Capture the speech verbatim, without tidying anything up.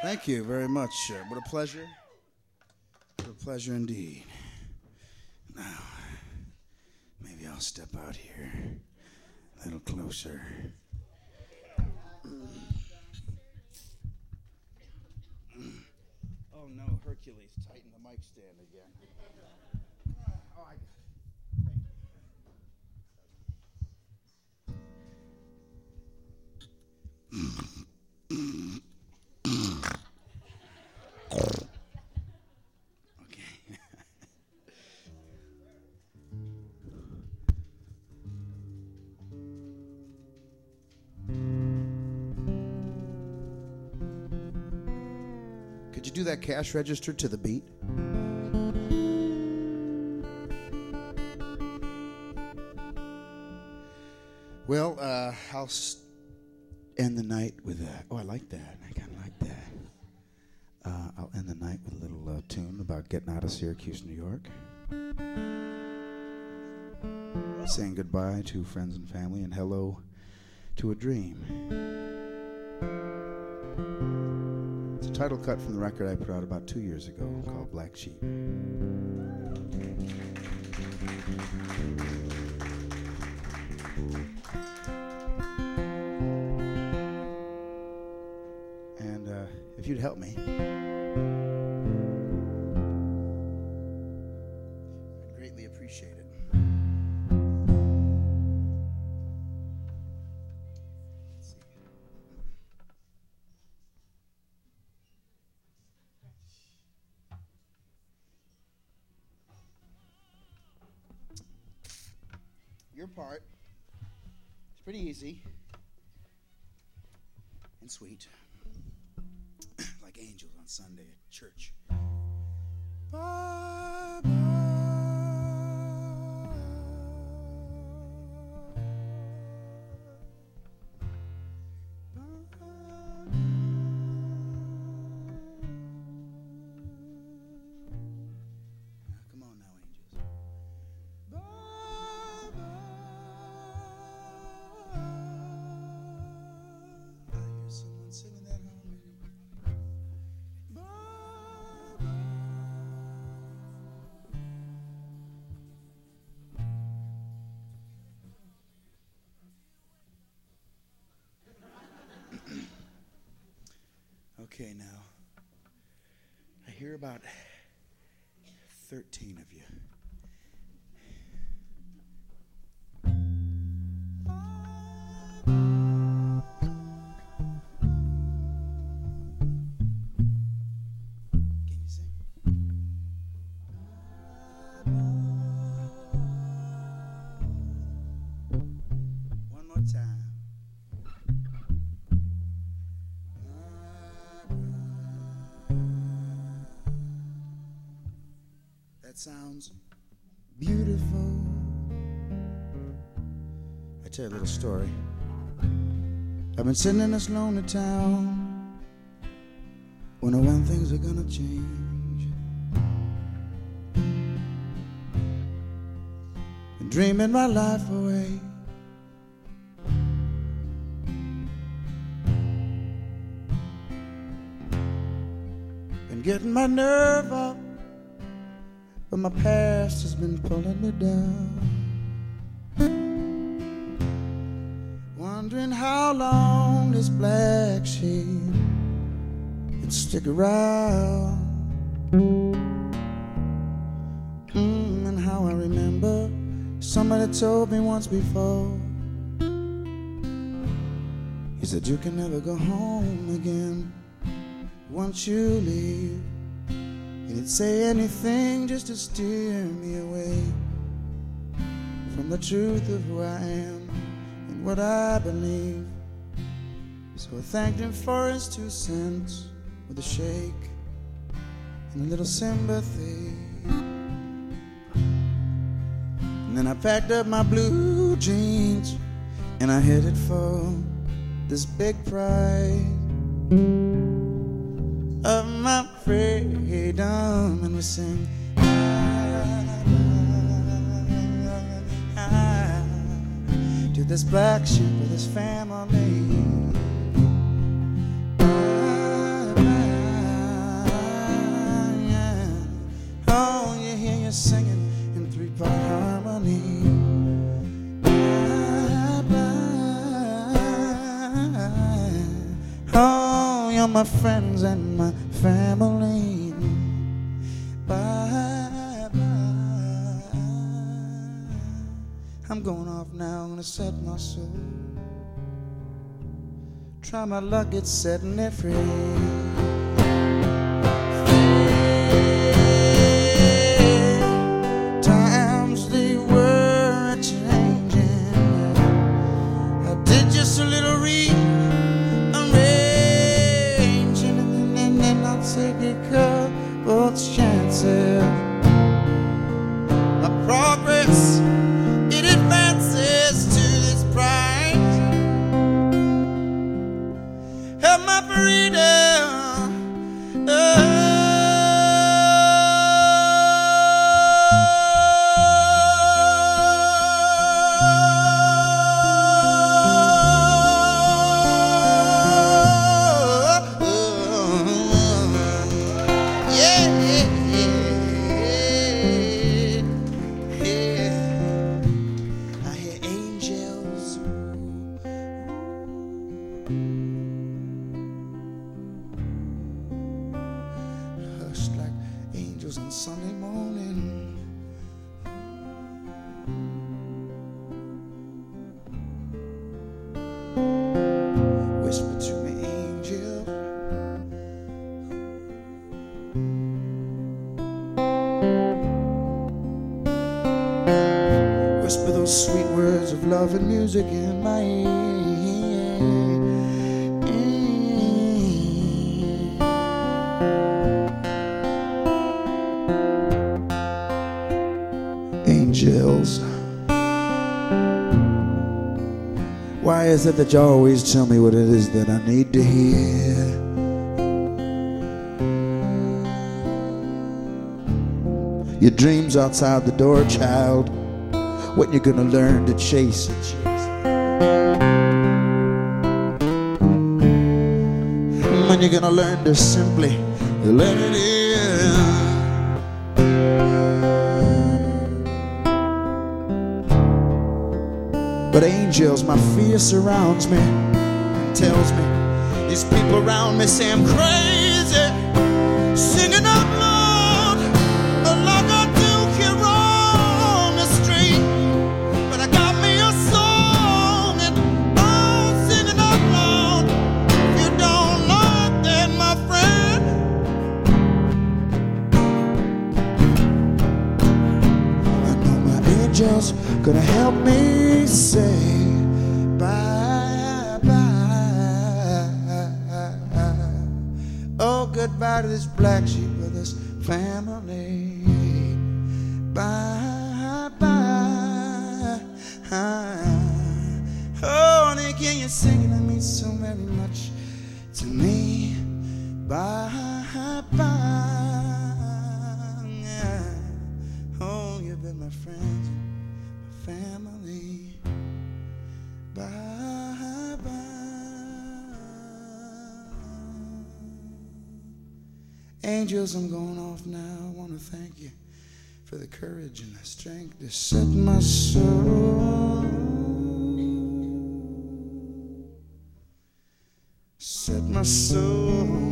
Thank you very much. Uh, what a pleasure. What a pleasure indeed. Now, maybe I'll step out here a little closer. Oh no, Hercules, tighten the mic stand again. Oh, I got it. Could you do that cash register to the beat? Well, uh, I'll s- end the night with that. Oh, I like that. I kind of like that. Uh, I'll end the night with a little uh, tune about getting out of Syracuse, New York. Saying goodbye to friends and family and hello to a dream. It's a title cut from the record I put out about two years ago called Black Sheep. And uh, if you'd help me, I'd greatly appreciate it. Your part is pretty easy and sweet, like angels on Sunday at church. Bye bye. Come on now, angels. Bye bye. I hear someone singing that harmony. Bye bye. Okay, now, I hear about thirteen of you. Can you sing? One more time. That sounds beautiful. I tell you a little story. I've been sitting in this lonely town, wondering when things are gonna change. Been dreaming my life away. Been getting my nerve up, but my past has been pulling me down. Wondering how long this black sheep would stick around. Mm, and how I remember somebody told me once before. He said you can never go home again once you leave. He'd say anything just to steer me away from the truth of who I am and what I believe. So I thanked him for his two cents with a shake and a little sympathy. And then I packed up my blue jeans and I headed for this big pride of my freedom, and we sing to this black sheep with his family. Bye, bye. my friends and my family. Bye, bye. I'm going off now, I'm gonna set my soul. Try my luck at setting it free. Times they were changing. I did just a little rearranging, and then, then I'll take a couple chances. My progress, it advances to this price. Have my freedom. Oh. Like angels on Sunday morning. Whisper to me, angel. Whisper those sweet words of love and music in my ear. Angels, why is it that you always tell me what it is that I need to hear? Your dreams outside the door, child. When you're gonna learn to chase it, chase it. When you're gonna learn to simply let it in. But angels, my fear surrounds me and tells me these people around me say I'm crazy, singing out loud like I do here on the street. But I got me a song and I'm singing out loud. If you don't like that, my friend, I know my angels gonna help me say bye, bye. Oh, goodbye to this black sheep of this family. Bye, bye. Oh, honey, can you sing it? That means so very much to me. Bye, bye. Oh, you've been my friends, my family. Bye, bye. Angels, I'm going off now. I want to thank you for the courage and the strength to set my soul, set my soul.